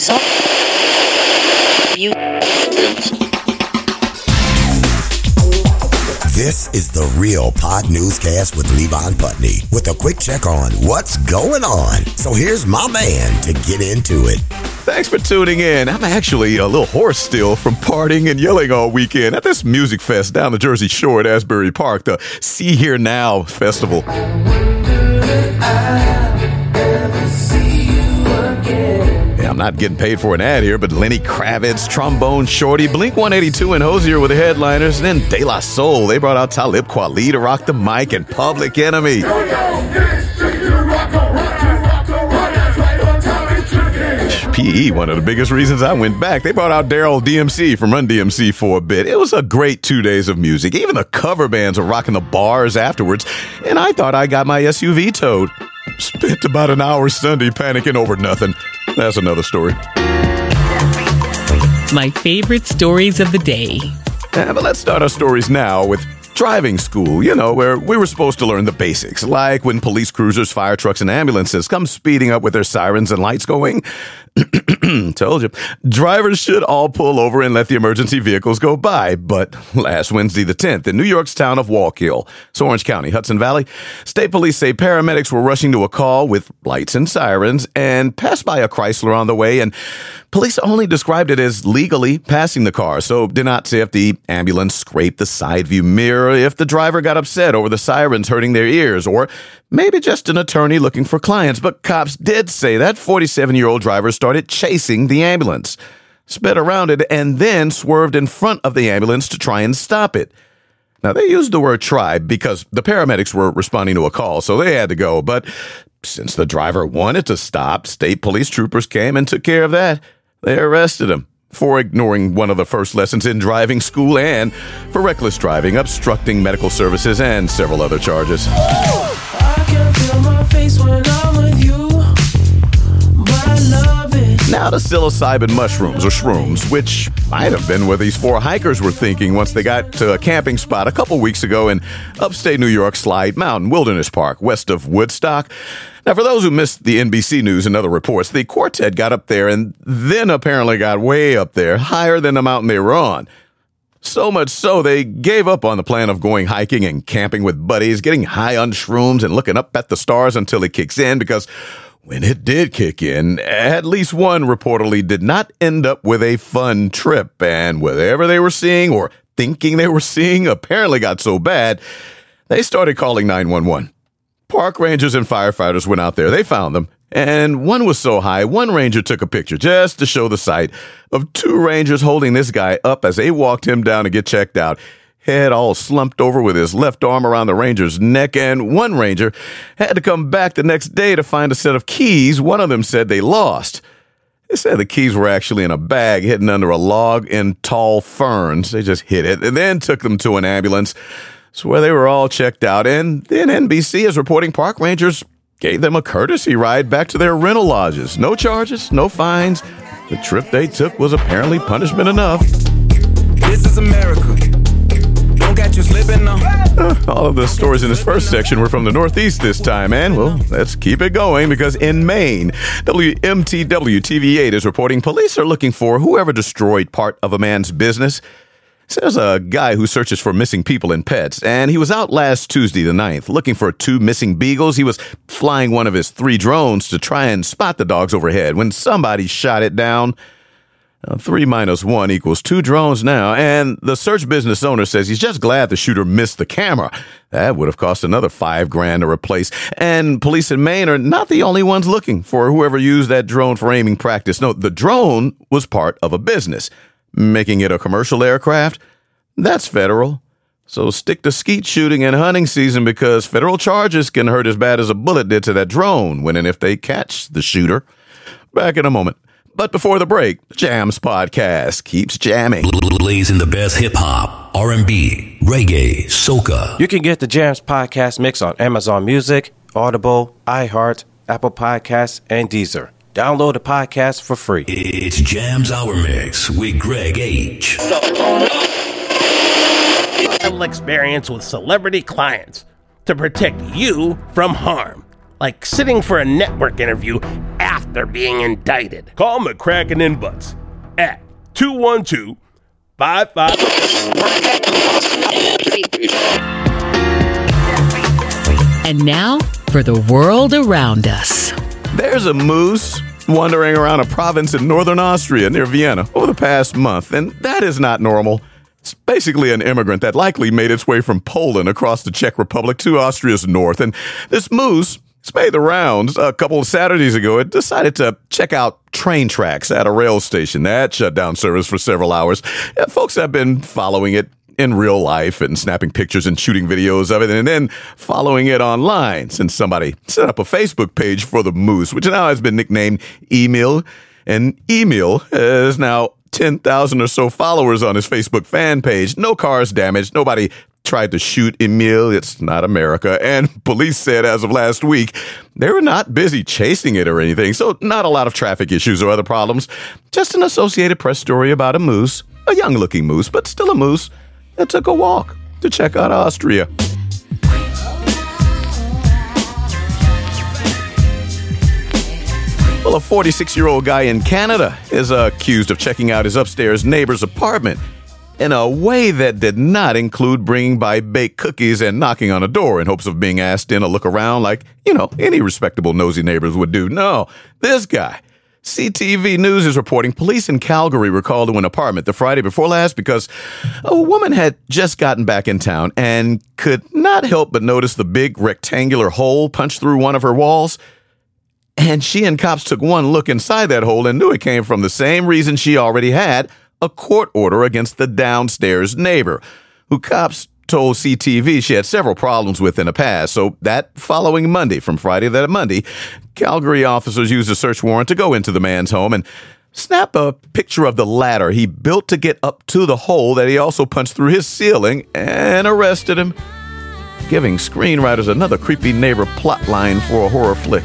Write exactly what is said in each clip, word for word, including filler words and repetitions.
This is the Real Pod Newscast with Levon Putney with a quick check on what's going on. So here's my man to get into it. Thanks for tuning in. I'm actually a little hoarse still from partying and yelling all weekend at this music fest down the Jersey Shore at Asbury Park, the See Here Now Festival. I'm not getting paid for an ad here, but Lenny Kravitz, Trombone Shorty, Blink one eighty-two, and Hozier were the headliners. And then De La Soul, they brought out Talib Kweli to rock the mic, and Public Enemy. P E, one of the biggest reasons I went back. They brought out Daryl D M C from Run D M C for a bit. It was a great two days of music. Even the cover bands were rocking the bars afterwards, and I thought I got my S U V towed. Spent about an hour Sunday panicking over nothing. That's another story. My favorite stories of the day. Yeah, but let's start our stories now with driving school, you know, where we were supposed to learn the basics, like when police cruisers, fire trucks, and ambulances come speeding up with their sirens and lights going. Told you. Drivers should all pull over and let the emergency vehicles go by. But last Wednesday the tenth, in New York's town of Wallkill, it's Orange County, Hudson Valley, state police say paramedics were rushing to a call with lights and sirens and passed by a Chrysler on the way, and police only described it as legally passing the car, so did not say if the ambulance scraped the side view mirror, if the driver got upset over the sirens hurting their ears, or maybe just an attorney looking for clients. But cops did say that forty-seven-year-old driver started chasing the ambulance, sped around it, and then swerved in front of the ambulance to try and stop it. Now, they used the word try because the paramedics were responding to a call, so they had to go. But since the driver wanted to stop, state police troopers came and took care of that. They arrested him for ignoring one of the first lessons in driving school and for reckless driving, obstructing medical services, and several other charges. I can feel my face when I'm with you, but I love it. Now to psilocybin mushrooms, or shrooms, which might have been what these four hikers were thinking once they got to a camping spot a couple weeks ago in upstate New York Slide Mountain Wilderness Park, west of Woodstock. Now, for those who missed the N B C News and other reports, the quartet got up there and then apparently got way up there, higher than the mountain they were on. So much so, they gave up on the plan of going hiking and camping with buddies, getting high on shrooms and looking up at the stars until it kicks in, because when it did kick in, at least one reportedly did not end up with a fun trip, and whatever they were seeing or thinking they were seeing apparently got so bad, they started calling nine one one. Park rangers and firefighters went out there. They found them. And one was so high, one ranger took a picture just to show the sight of two rangers holding this guy up as they walked him down to get checked out. Head all slumped over with his left arm around the ranger's neck. And one ranger had to come back the next day to find a set of keys one of them said they lost. They said the keys were actually in a bag hidden under a log in tall ferns. They just hid it and then took them to an ambulance. So where they were all checked out, and then N B C is reporting park rangers gave them a courtesy ride back to their rental lodges. No charges, no fines. The trip they took was apparently punishment enough. This is America. Don't catch you slipping now. Uh, all of the stories in this first section were from the Northeast this time, and, well, let's keep it going, because in Maine, W M T W T V eight is reporting police are looking for whoever destroyed part of a man's business. There's a guy who searches for missing people and pets, and he was out last Tuesday the ninth looking for two missing beagles. He was flying one of his three drones to try and spot the dogs overhead when somebody shot it down. Now, three minus one equals two drones now, and the search business owner says he's just glad the shooter missed the camera. That would have cost another five grand to replace. And police in Maine are not the only ones looking for whoever used that drone for aiming practice. No, the drone was part of a business. Making it a commercial aircraft, that's federal. So stick to skeet shooting and hunting season, because federal charges can hurt as bad as a bullet did to that drone when and if they catch the shooter. Back in a moment. But before the break, Jams Podcast keeps jamming. Blazing the best hip-hop, R and B, reggae, soca. You can get the Jams Podcast mix on Amazon Music, Audible, iHeart, Apple Podcasts, and Deezer. Download the podcast for free. It's Jams Hour Mix with Greg H. Experience with celebrity clients to protect you from harm, like sitting for a network interview after they're being indicted. Call McCracken and Butts at two one two, five five... And now for the world around us. There's a moose wandering around a province in northern Austria near Vienna over the past month, and that is not normal. It's basically an immigrant that likely made its way from Poland across the Czech Republic to Austria's north, and this moose it's made the rounds. A couple of Saturdays ago, it decided to check out train tracks at a rail station. That shut down service for several hours. Yeah, folks have been following it in real life and snapping pictures and shooting videos of it and then following it online since somebody set up a Facebook page for the moose, which now has been nicknamed Emil. And Emil has now ten thousand or so followers on his Facebook fan page. No cars damaged. Nobody tried to shoot Emil. It's not America. And police said as of last week, they were not busy chasing it or anything. So not a lot of traffic issues or other problems. Just an Associated Press story about a moose, a young looking moose, but still a moose that took a walk to check out Austria. Well, a forty-six-year-old guy in Canada is uh, accused of checking out his upstairs neighbor's apartment in a way that did not include bringing by baked cookies and knocking on a door in hopes of being asked in a look around like, you know, any respectable nosy neighbors would do. No, this guy. C T V News is reporting police in Calgary were called to an apartment the Friday before last because a woman had just gotten back in town and could not help but notice the big rectangular hole punched through one of her walls. And she and cops took one look inside that hole and knew it came from the same reason she already had a court order against the downstairs neighbor, who cops told C T V she had several problems with in the past. So that following Monday, from Friday to that Monday, Calgary officers used a search warrant to go into the man's home and snap a picture of the ladder he built to get up to the hole that he also punched through his ceiling and arrested him, giving screenwriters another creepy neighbor plot line for a horror flick.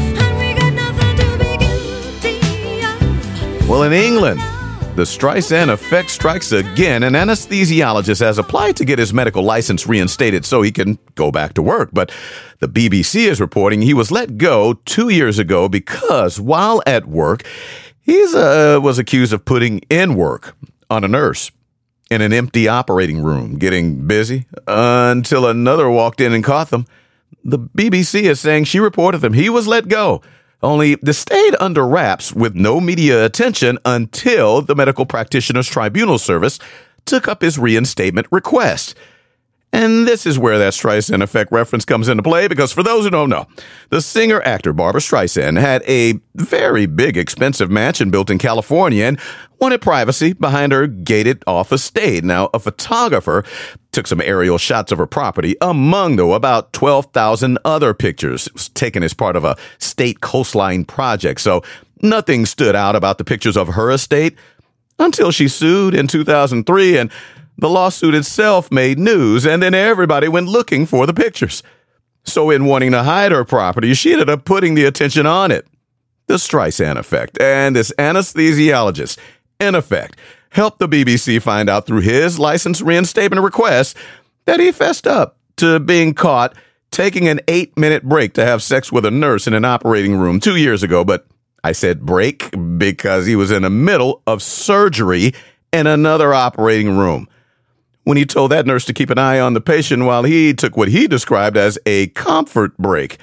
Well, in England, the Streisand effect strikes again. An anesthesiologist has applied to get his medical license reinstated so he can go back to work. But the B B C is reporting he was let go two years ago because while at work, he uh, was accused of putting in work on a nurse in an empty operating room, getting busy until another walked in and caught them. The B B C is saying she reported them. He was let go. Only this stayed under wraps with no media attention until the Medical Practitioners Tribunal Service took up his reinstatement request. And this is where that Streisand effect reference comes into play, because for those who don't know, the singer-actor Barbra Streisand had a very big, expensive mansion built in California and wanted privacy behind her gated-off estate. Now, a photographer took some aerial shots of her property, among, though, about twelve thousand other pictures. It was taken as part of a state coastline project, so nothing stood out about the pictures of her estate until she sued in two thousand three, and the lawsuit itself made news, and then everybody went looking for the pictures. So in wanting to hide her property, she ended up putting the attention on it. The Streisand effect. And this anesthesiologist, in effect, helped the B B C find out through his license reinstatement request that he fessed up to being caught taking an eight-minute break to have sex with a nurse in an operating room two years ago. But I said break because he was in the middle of surgery in another operating room when he told that nurse to keep an eye on the patient while he took what he described as a comfort break.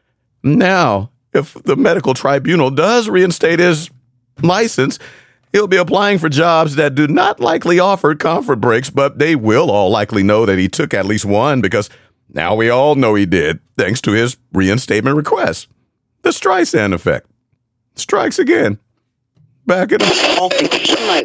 Now, if the medical tribunal does reinstate his license, he'll be applying for jobs that do not likely offer comfort breaks, but they will all likely know that he took at least one because now we all know he did, thanks to his reinstatement request. The Streisand effect strikes again. Back at him.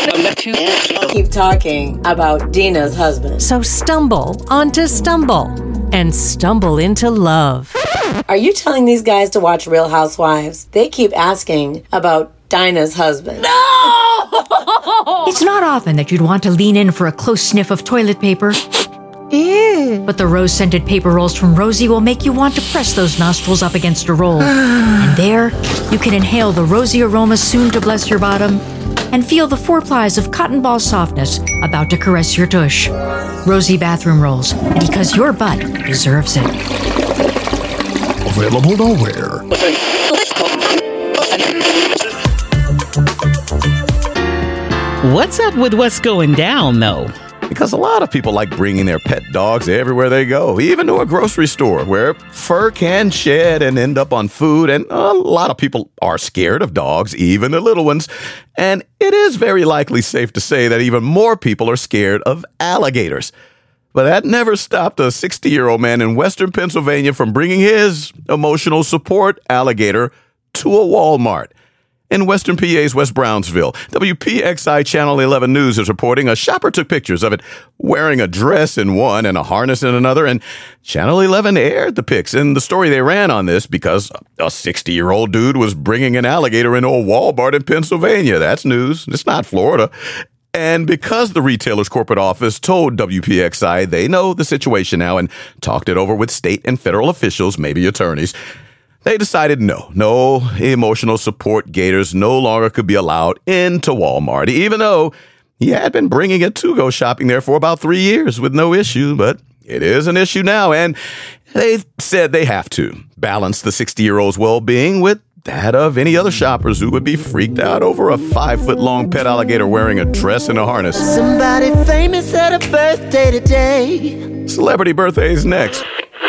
Keep talking about Dina's husband. So stumble onto Stumble and stumble into love. Are you telling these guys to watch Real Housewives? They keep asking about Dinah's husband. No! It's not often that you'd want to lean in for a close sniff of toilet paper. Ew. But the rose-scented paper rolls from Rosie will make you want to press those nostrils up against a roll. And there, you can inhale the rosy aroma soon to bless your bottom and feel the four plies of cotton ball softness about to caress your tush. Rosie bathroom rolls, because your butt deserves it. Available nowhere. What's up with what's going down, though? Because a lot of people like bringing their pet dogs everywhere they go, even to a grocery store where fur can shed and end up on food. And a lot of people are scared of dogs, even the little ones. And it is very likely safe to say that even more people are scared of alligators. But that never stopped a sixty-year-old man in western Pennsylvania from bringing his emotional support alligator to a Walmart. In western P A's West Brownsville, W P X I Channel eleven News is reporting a shopper took pictures of it wearing a dress in one and a harness in another, and Channel eleven aired the pics in the story they ran on this because a sixty-year-old dude was bringing an alligator into a Walmart in Pennsylvania. That's news. It's not Florida. And because the retailer's corporate office told W P X I they know the situation now and talked it over with state and federal officials, maybe attorneys, they decided no, no emotional support gators no longer could be allowed into Walmart, even though he had been bringing it to go shopping there for about three years with no issue. But it is an issue now, and they said they have to balance the sixty-year-old's well-being with that of any other shoppers who would be freaked out over a five-foot-long pet alligator wearing a dress and a harness. Somebody famous had a birthday today. Celebrity birthdays next.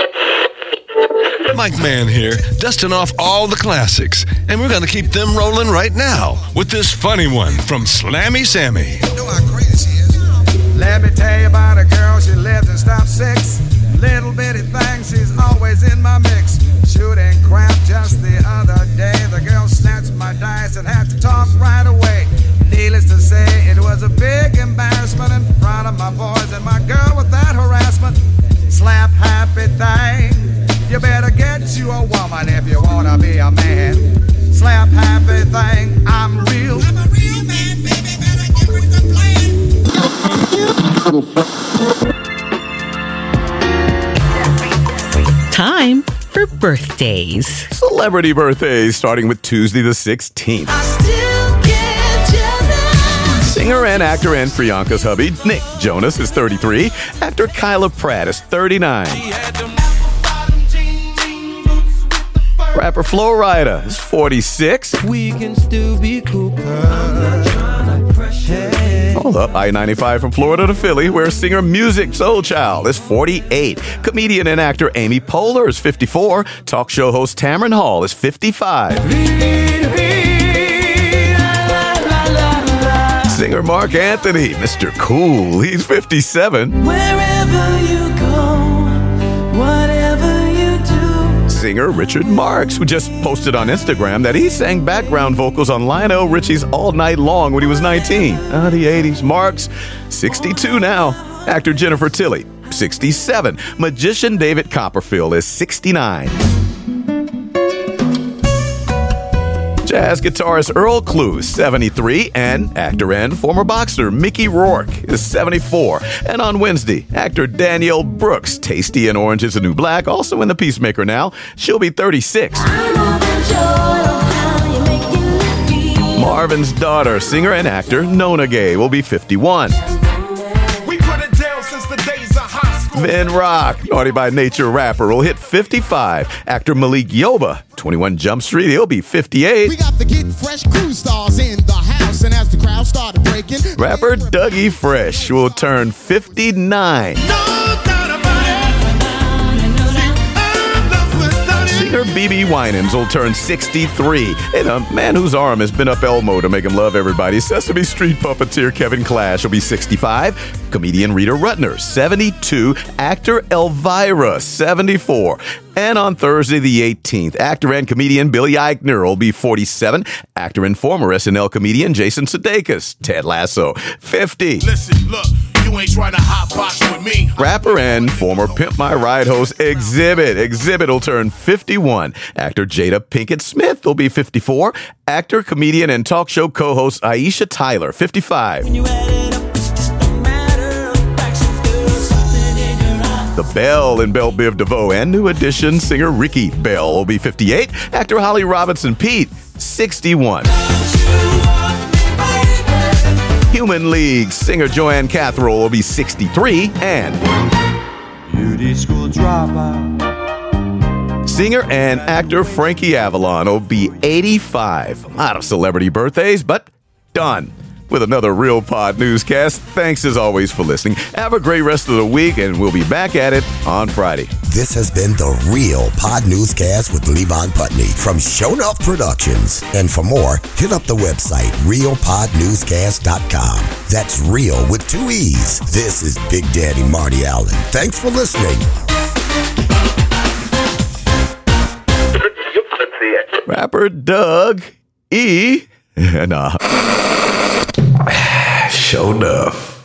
Mike Mann here, dusting off all the classics, and we're going to keep them rolling right now with this funny one from Slammy Sammy. You know how crazy she is. Let me tell you about a girl, she lives in stop six. Little bitty thing, she's always in my mix. Shooting crap just the other day. The girl snatched my dice and had to talk right away. Needless to say, it was a big embarrassment in front of my boys and my girl with that harassment. Slap happy thing. You better get you a woman if you wanna be a man. Slap happy thing, I'm real. I'm a real man, baby, better get with the plan. Time for birthdays. Celebrity birthdays, starting with Tuesday the sixteenth. I still get jealous. Singer and actor and Priyanka's hubby, Nick Jonas, is thirty-three. Actor Kyla Pratt is thirty-nine. Rapper Flo Rida is forty-six. We can still be cool. Hold up, I ninety-five from Florida to Philly, where singer Musiq Soulchild is forty-eight. Comedian and actor Amy Poehler is fifty-four. Talk show host Tamron Hall is fifty-five. Singer Mark Anthony, Mister Cool, he's fifty-seven. Wherever you go, whatever you do. Singer Richard Marx, who just posted on Instagram that he sang background vocals on Lionel Richie's All Night Long when he was nineteen. Ah, the eighties. Marx, sixty-two now. Actor Jennifer Tilly, sixty-seven. Magician David Copperfield is sixty-nine. Jazz guitarist Earl Klugh is seventy-three, and actor and former boxer Mickey Rourke is seventy-four. And on Wednesday, actor Danielle Brooks, Tasty and Orange is the New Black, also in The Peacemaker now, she'll be thirty-six. Marvin's daughter, singer and actor Nona Gay, will be fifty-one. We put it down since the days of high school. Vin Rock, Naughty by Nature rapper, will hit fifty-five. Actor Malik Yoba, twenty-one Jump Street, he'll be fifty-eight. We got the Get Fresh crew stars in the house, and as the crowd started breaking, rapper Dougie Fresh will turn fifty-nine. Singer B B Winans will turn sixty-three. And a man whose arm has been up Elmo to make him love everybody, Sesame Street puppeteer Kevin Clash will be sixty-five. Comedian Rita Rutner, seventy-two. Actor Elvira, seventy-four. And on Thursday the eighteenth, actor and comedian Billy Eichner will be forty-seven. Actor and former S N L comedian Jason Sudeikis, Ted Lasso, fifty. Listen, look. You ain't trying to hotbox with me. Rapper and former Pimp My Ride host Exhibit. Exhibit will turn fifty-one. Actor Jada Pinkett Smith will be fifty-four. Actor, comedian, and talk show co-host Aisha Tyler, fifty-five. The Belle in Belle Biv DeVoe and New Edition singer Ricky Bell will be fifty-eight. Actor Holly Robinson Pete, sixty-one. Human League singer Joanne Catherall will be sixty-three, and beauty school dropout, Singer and actor Frankie Avalon will be eighty-five. A lot of celebrity birthdays, but done with another Real Pod newscast. Thanks as always for listening. Have a great rest of the week, and we'll be back at it on Friday. This has been the Real Pod newscast with Levon Putney from Show Enough Productions. And for more, hit up the website real pod newscast dot com. That's real with two E's. This is Big Daddy Marty Allen. Thanks for listening. Rapper Doug E. and uh, Show Enough.